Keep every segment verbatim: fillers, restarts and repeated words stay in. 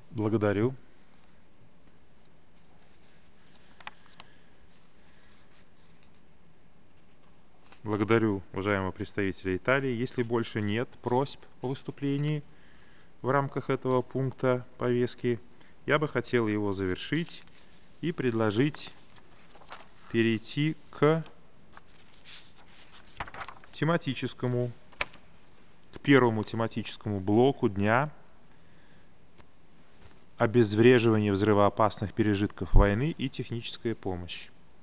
Благодарю. Благодарю, уважаемого представителя Италии. Если больше нет просьб о выступлении в рамках этого пункта повестки, я бы хотел его завершить и предложить перейти к тематическому, к первому тематическому блоку дня: обезвреживание взрывоопасных пережитков войны и техническая помощь.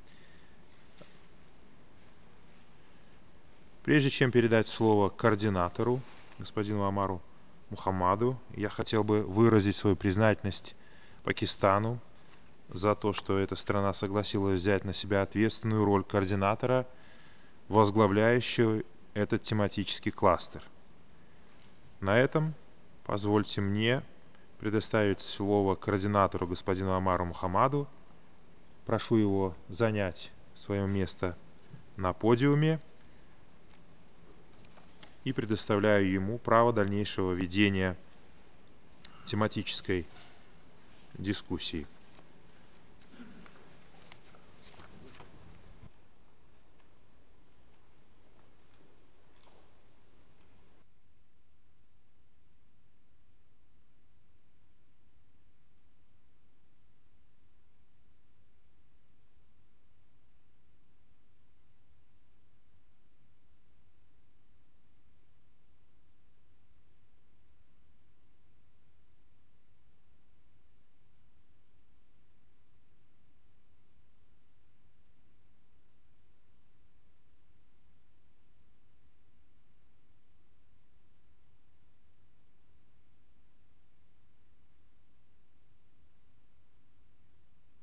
Прежде чем передать слово координатору, господину Омару Мухаммаду, я хотел бы выразить свою признательность Пакистану за то, что эта страна согласилась взять на себя ответственную роль координатора, возглавляющего этот тематический кластер. На этом позвольте мне предоставить слово координатору господину Омару Мухаммаду. Прошу его занять свое место на подиуме и предоставляю ему право дальнейшего ведения тематической дискуссии.